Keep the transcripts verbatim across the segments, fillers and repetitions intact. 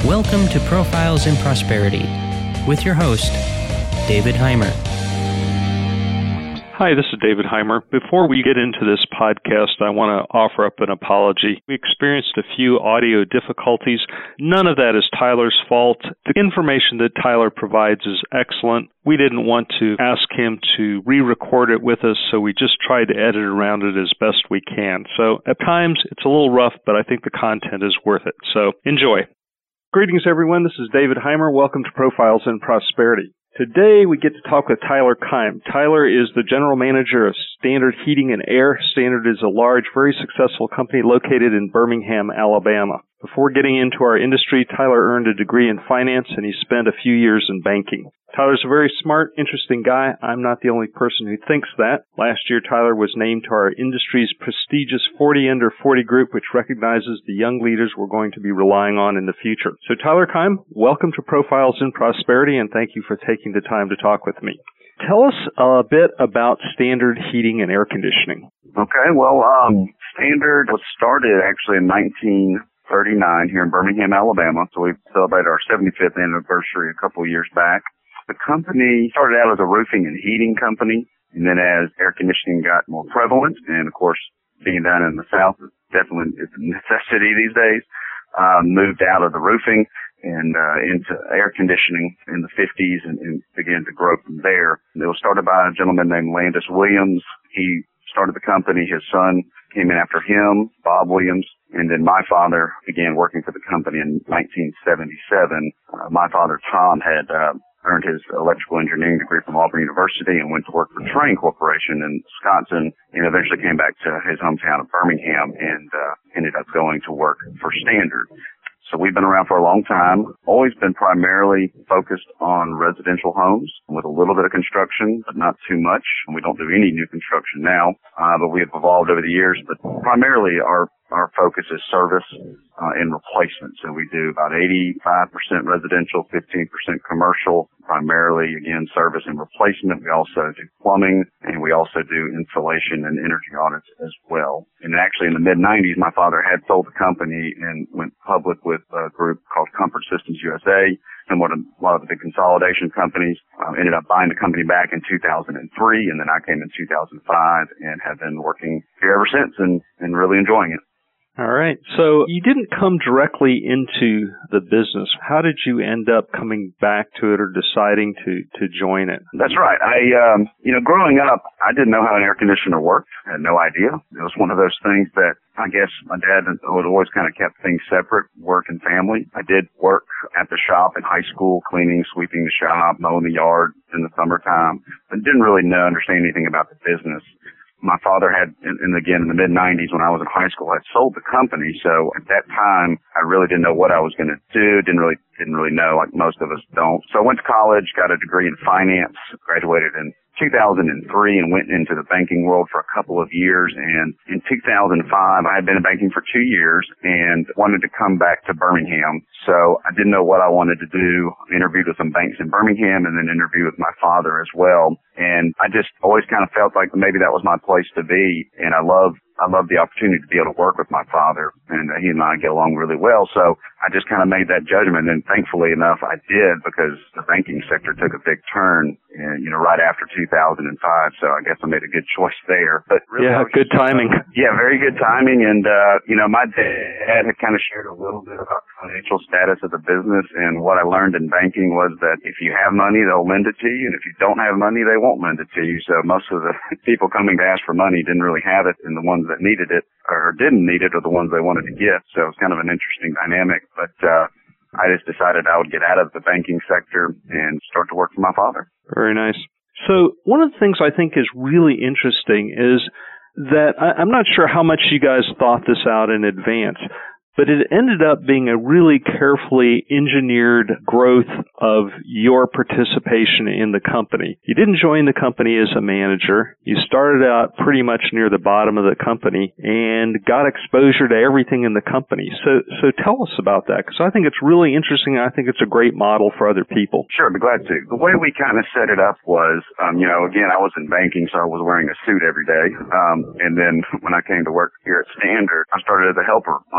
Welcome to Profiles in Prosperity with your host, David Heimer. Hi, this is David Heimer. Before we get into this podcast, I want to offer up an apology. We experienced a few audio difficulties. None of that is Tyler's fault. The information that Tyler provides is excellent. We didn't want to ask him to re-record it with us, so we just tried to edit around it as best we can. So at times, it's a little rough, but I think the content is worth it. So enjoy. Greetings, everyone. This is David Heimer. Welcome to Profiles in Prosperity. Today, we get to talk with Tyler Keim. Tyler is the general manager of Standard Heating and Air. Standard is a large, very successful company located in Birmingham, Alabama. Before getting into our industry, Tyler earned a degree in finance, and he spent a few years in banking. Tyler's a very smart, interesting guy. I'm not the only person who thinks that. Last year, Tyler was named to our industry's prestigious forty under forty group, which recognizes the young leaders we're going to be relying on in the future. So, Tyler Keim, welcome to Profiles in Prosperity, and thank you for taking the time to talk with me. Tell us a bit about Standard Heating and Air Conditioning. Okay, well, um, Standard was started actually in nineteen thirty-nine here in Birmingham, Alabama. So we celebrated our seventy-fifth anniversary a couple of years back. The company started out as a roofing and heating company, and then as air conditioning got more prevalent, and of course, being down in the South is definitely it's a necessity these days, uh, moved out of the roofing and uh, into air conditioning in the fifties and, and began to grow from there. It was started by a gentleman named Landis Williams. He started the company. His son came in after him, Bob Williams, and then my father began working for the company in nineteen seventy-seven. Uh, my father, Tom, had uh, earned his electrical engineering degree from Auburn University and went to work for Train Corporation in Wisconsin, and eventually came back to his hometown of Birmingham and uh, ended up going to work for Standard. So we've been around for a long time, always been primarily focused on residential homes with a little bit of construction, but not too much. And we don't do any new construction now, uh, but we have evolved over the years. But primarily our our focus is service uh, and replacement. So we do about eighty-five percent residential, fifteen percent commercial, primarily, again, service and replacement. We also do plumbing, and we also do insulation and energy audits as well. And actually, in the mid nineties, my father had sold the company and went public with a group called Comfort Systems U S A, similar to a lot of the big consolidation companies. Um, ended up buying the company back in two thousand three, and then I came in two thousand five and have been working here ever since and, and really enjoying it. All right. So you didn't come directly into the business. How did you end up coming back to it or deciding to, to join it? That's right. I, um, you know, growing up, I didn't know how an air conditioner worked. I had no idea. It was one of those things that I guess my dad would always kind of kept things separate, work and family. I did work at the shop in high school, cleaning, sweeping the shop, mowing the yard in the summertime, but didn't really know, understand anything about the business. My father had, and again, in the mid nineties when I was in high school, had sold the company. So at that time, I really didn't know what I was going to do. Didn't really, didn't really know, like most of us don't. So I went to college, got a degree in finance, graduated in two thousand three and went into the banking world for a couple of years. And in two thousand five, I had been in banking for two years and wanted to come back to Birmingham. So I didn't know what I wanted to do. I interviewed with some banks in Birmingham and then interviewed with my father as well. And I just always kind of felt like maybe that was my place to be. And I love, I love the opportunity to be able to work with my father, and uh, he and I get along really well. So I just kind of made that judgment, and thankfully enough, I did, because the banking sector took a big turn, and, you know, right after two thousand five. So I guess I made a good choice there. But really, yeah, good just, timing. Uh, yeah, very good timing. And uh, you know, my dad had kind of shared a little bit about the financial status of the business, and what I learned in banking was that if you have money, they'll lend it to you, and if you don't have money, they won't lend it to you. So most of the people coming to ask for money didn't really have it, and the ones that needed it or didn't need it are the ones they wanted to get. So it's kind of an interesting dynamic. But uh, I just decided I would get out of the banking sector and start to work for my father. Very nice. So one of the things I think is really interesting is that I, I'm not sure how much you guys thought this out in advance, but it ended up being a really carefully engineered growth of your participation in the company. You didn't join the company as a manager. You started out pretty much near the bottom of the company and got exposure to everything in the company. So so tell us about that, because I think it's really interesting. I think it's a great model for other people. Sure, I'd be glad to. The way we kind of set it up was, um, you know, again, I was in banking, so I was wearing a suit every day. Um, and then when I came to work here at Standard, I started as a helper on an install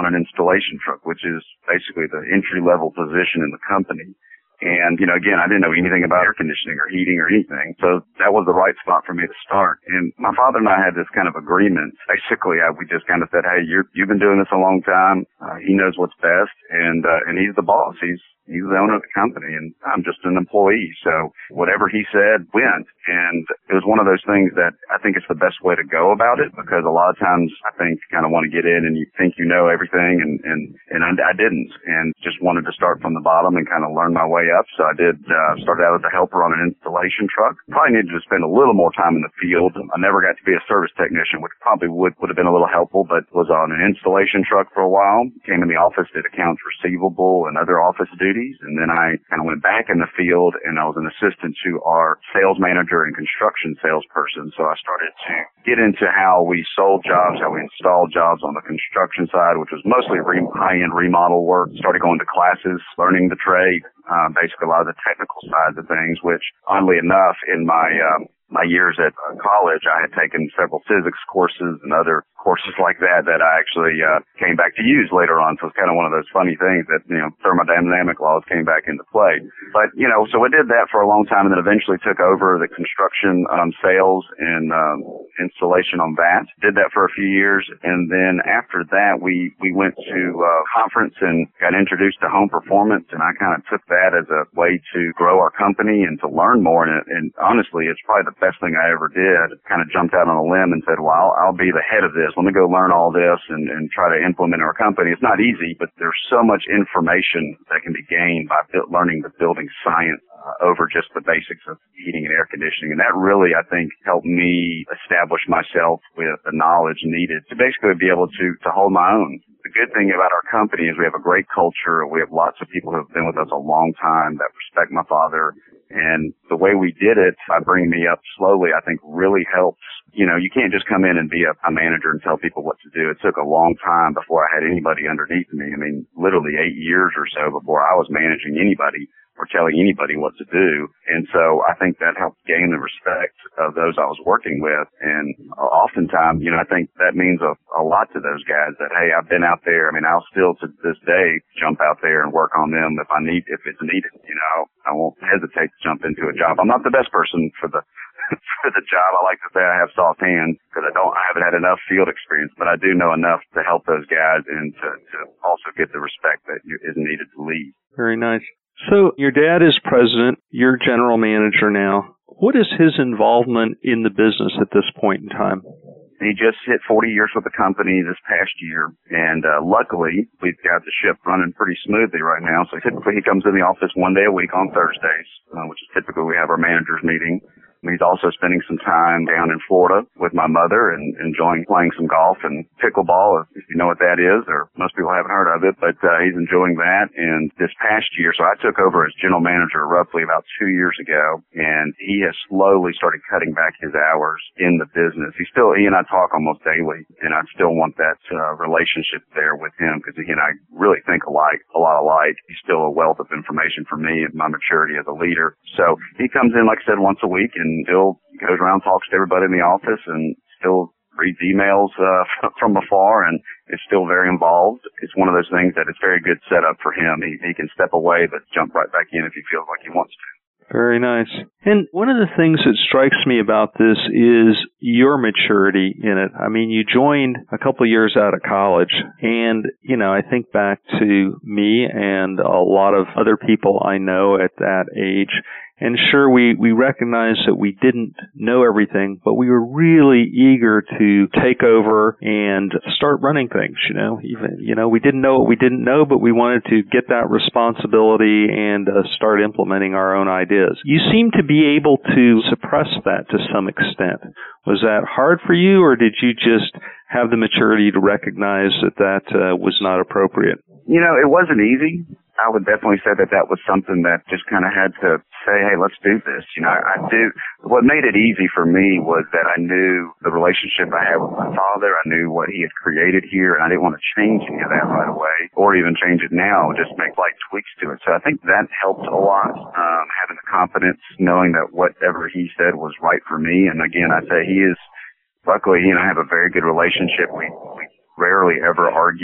installation truck, which is basically the entry-level position in the company. And, you know, again, I didn't know anything about air conditioning or heating or anything. So that was the right spot for me to start. And my father and I had this kind of agreement. Basically, I, we just kind of said, hey, you're, you've been doing this a long time. Uh, he knows what's best. And, uh, and he's the boss. He's, he's the owner of the company. And I'm just an employee. So whatever he said went. And it was one of those things that I think it's the best way to go about it, because a lot of times I think you kind of want to get in and you think you know everything. And, and, and I, I didn't, and just wanted to start from the bottom and kind of learn my way up. So I did, uh, started out as a helper on an installation truck. Probably needed to spend a little more time in the field. I never got to be a service technician, which probably would, would have been a little helpful, but was on an installation truck for a while. Came in the office, did accounts receivable and other office duties. And then I kind of went back in the field and I was an assistant to our sales manager and construction salesperson. So I started to get into how we sold jobs, how we installed jobs on the construction side, which was mostly re- high-end remodel work. Started going to classes, learning the trade, uh, basically a lot of the technical sides of things, which oddly enough in my, um, my years at uh, college, I had taken several physics courses and other courses like that that I actually uh, came back to use later on. So it's kind of one of those funny things that, you know, thermodynamic laws came back into play. But, you know, so I did that for a long time and then eventually took over the construction um, sales and um, installation on that. Did that for a few years. And then after that, we, we went to a conference and got introduced to home performance. And I kind of took that as a way to grow our company and to learn more. And, and honestly, it's probably the best thing I ever did. Kind of jumped out on a limb and said, well, I'll, I'll be the head of this. Let me go learn all this and, and try to implement our company. It's not easy, but there's so much information that can be gained by bu- learning the building science uh, over just the basics of heating and air conditioning. And that really, I think, helped me establish myself with the knowledge needed to basically be able to, to hold my own. The good thing about our company is we have a great culture. We have lots of people who have been with us a long time that respect my father. And the way we did it by bringing me up slowly, I think really helps. You know, you can't just come in and be a, a manager and tell people what to do. It took a long time before I had anybody underneath me. I mean, literally eight years or so before I was managing anybody or telling anybody what to do. And so I think that helped gain the respect of those I was working with. And oftentimes, you know, I think that means a, a lot to those guys that, hey, I've been out there. I mean, I'll still to this day jump out there and work on them if I need, if it's needed. You know, I won't hesitate to jump into a job. I'm not the best person for the for the job. I like to say I have soft hands because I don't, I haven't had enough field experience, but I do know enough to help those guys and to, to also get the respect that is needed to lead. Very nice. So your dad is president, you're general manager now. What is his involvement in the business at this point in time? He just hit forty years with the company this past year, and uh, luckily we've got the ship running pretty smoothly right now. So typically he comes in the office one day a week on Thursdays, uh, which is typically we have our managers meeting. He's also spending some time down in Florida with my mother and enjoying playing some golf and pickleball, if you know what that is, or most people haven't heard of it, but uh, he's enjoying that. And this past year, so I took over as general manager roughly about two years ago, and he has slowly started cutting back his hours in the business. He still, he and I talk almost daily, and I still want that uh, relationship there with him because he and I really think alike, a lot alike. He's still a wealth of information for me and my maturity as a leader. So he comes in, like I said, once a week, and still goes around, talks to everybody in the office, and still reads emails uh, from afar, and is still very involved. It's one of those things that it's very good setup for him. He, he can step away but jump right back in if he feels like he wants to. Very nice. And one of the things that strikes me about this is your maturity in it. I mean, you joined a couple of years out of college, and, you know, I think back to me and a lot of other people I know at that age. And sure, we, we recognized that we didn't know everything, but we were really eager to take over and start running things, you know. Even, you know, we didn't know what we didn't know, but we wanted to get that responsibility and uh, start implementing our own ideas. You seem to be able to suppress that to some extent. Was that hard for you, or did you just have the maturity to recognize that that uh, was not appropriate? You know, it wasn't easy. I would definitely say that that was something that just kind of had to say, hey, let's do this. You know, I do. What made it easy for me was that I knew the relationship I had with my father. I knew what he had created here, and I didn't want to change any of that right away or even change it now, just make like tweaks to it. So I think that helped a lot, um, having the confidence, knowing that whatever he said was right for me. And again, I say he is, luckily, he and I have a very good relationship. We, we rarely ever argue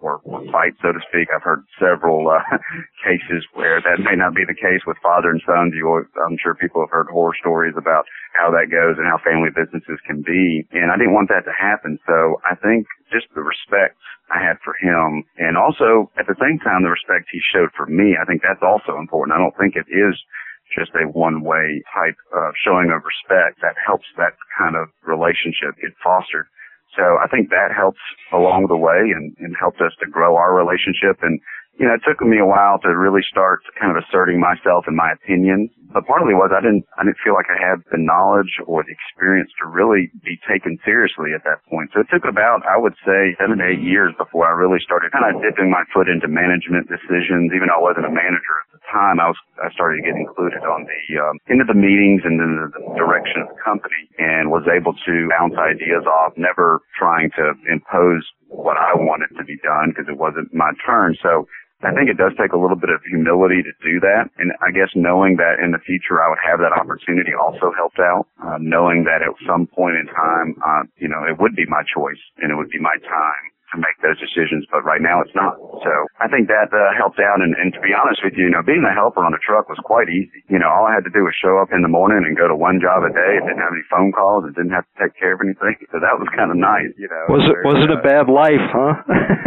or, or fight, so to speak. I've heard several uh, cases where that may not be the case with father and sons. You, always, I'm sure people have heard horror stories about how that goes and how family businesses can be. And I didn't want that to happen. So I think just the respect I had for him, and also at the same time the respect he showed for me, I think that's also important. I don't think it is just a one-way type of showing of respect that helps that kind of relationship get fostered. So I think that helps along the way and, and helped us to grow our relationship. And, you know, it took me a while to really start kind of asserting myself and my opinions. But partly was I didn't, I didn't feel like I had the knowledge or the experience to really be taken seriously at that point. So it took about, I would say, seven to eight years before I really started kind of dipping my foot into management decisions. Even though I wasn't a manager at the time, I was, I started to get included on the, um, into the meetings and then the, the direction of the company, and was able to bounce ideas off, never trying to impose what I wanted to be done because it wasn't my turn. So I think it does take a little bit of humility to do that. And I guess knowing that in the future I would have that opportunity also helped out. Uh, knowing that at some point in time, uh, you know, it would be my choice and it would be my time to make those decisions, but right now it's not. So I think that uh, helped out. And, and to be honest with you, you know, being a helper on a truck was quite easy. You know, all I had to do was show up in the morning and go to one job a day. It didn't have any phone calls. It didn't have to take care of anything. So that was kind of nice, you know. Was it, was it a bad life, huh?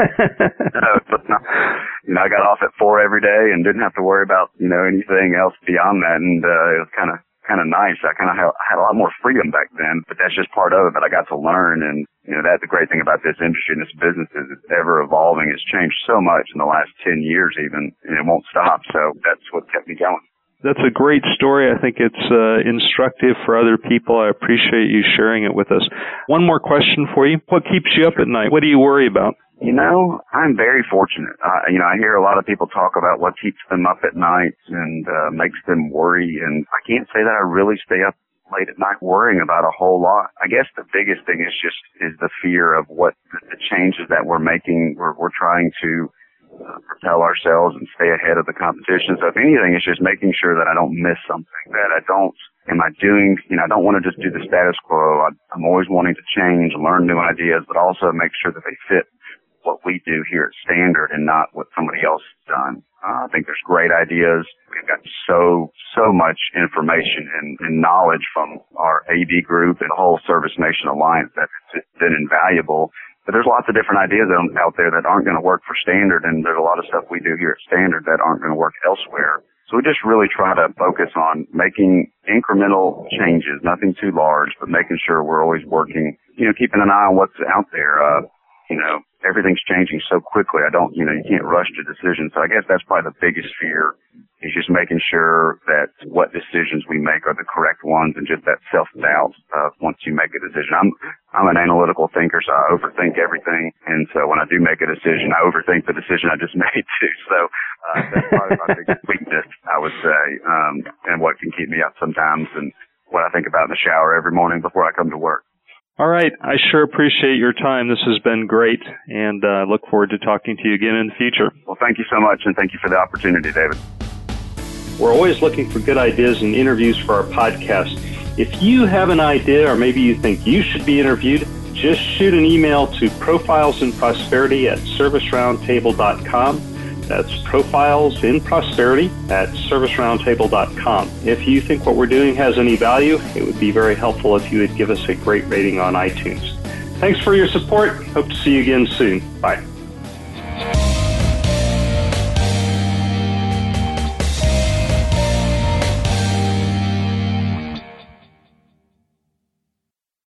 No, it was not. You know, I got off at four every day and didn't have to worry about, you know, anything else beyond that. And uh, it was kind of kind of nice. I kind of had, had a lot more freedom back then, but that's just part of it. But I got to learn, and you know, that's the great thing about this industry and this business is it's ever evolving. It's changed so much in the last ten years even, and it won't stop. So that's what kept me going. That's a great story. I think it's uh, instructive for other people. I appreciate you sharing it with us. One more question for you. What keeps you up at night? What do you worry about? You know, I'm very fortunate. Uh, you know, I hear a lot of people talk about what keeps them up at night and uh, makes them worry, and I can't say that I really stay up late at night worrying about a whole lot. I guess the biggest thing is just is the fear of what the, the changes that we're making. We're, we're trying to uh, propel ourselves and stay ahead of the competition. So if anything, it's just making sure that I don't miss something, that I don't, am I doing, you know, I don't want to just do the status quo. I, I'm always wanting to change, learn new ideas, but also make sure that they fit what we do here at Standard and not what somebody else has done. Uh, I think there's great ideas. We've got so, so much information and, and knowledge from our A B group and the whole Service Nation Alliance that it's been invaluable. But there's lots of different ideas out there that aren't going to work for Standard, and there's a lot of stuff we do here at Standard that aren't going to work elsewhere. So we just really try to focus on making incremental changes, nothing too large, but making sure we're always working, you know, keeping an eye on what's out there. Uh, you know, everything's changing so quickly. I don't, you know, you can't rush to decisions. So I guess that's probably the biggest fear is just making sure that what decisions we make are the correct ones, and just that self-doubt of once you make a decision. I'm, I'm an analytical thinker, so I overthink everything. And so when I do make a decision, I overthink the decision I just made too. So, uh, that's probably my biggest weakness, I would say, um, and what can keep me up sometimes, and what I think about in the shower every morning before I come to work. All right. I sure appreciate your time. This has been great, and I uh, look forward to talking to you again in the future. Well, thank you so much, and thank you for the opportunity, David. We're always looking for good ideas and interviews for our podcast. If you have an idea, or maybe you think you should be interviewed, just shoot an email to profiles in prosperity at service roundtable dot com. That's profiles in prosperity at service roundtable dot com. If you think what we're doing has any value, it would be very helpful if you would give us a great rating on iTunes. Thanks for your support. Hope to see you again soon. Bye.